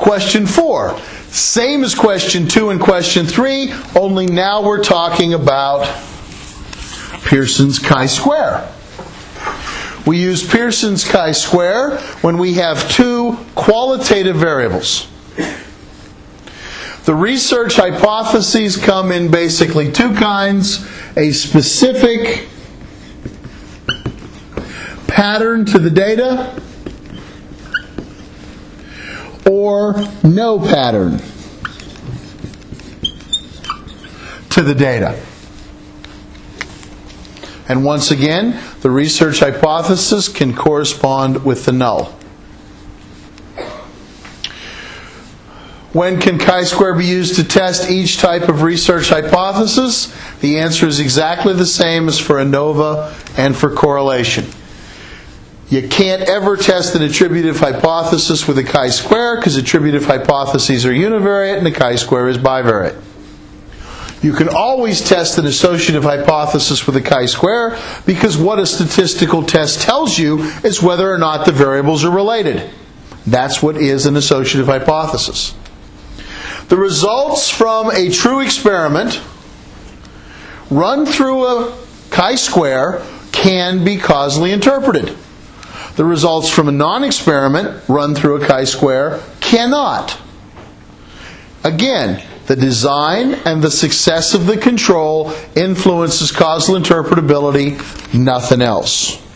Question 4. Same as question 2 and question 3, only now we're talking about Pearson's chi-square. We use Pearson's chi-square when we have two qualitative variables. The research hypotheses come in basically two kinds: a specific pattern to the data or no pattern to the data. And once again, the research hypothesis can correspond with the null. When can chi-square be used to test each type of research hypothesis? The answer is exactly the same as for ANOVA and for correlation. You can't ever test an attributive hypothesis with a chi-square because attributive hypotheses are univariate and the chi-square is bivariate. You can always test an associative hypothesis with a chi-square because what a statistical test tells you is whether or not the variables are related. That's what is an associative hypothesis. The results from a true experiment run through a chi-square can be causally interpreted. The results from a non-experiment run through a chi-square cannot. Again, the design and the success of the control influences causal interpretability, nothing else.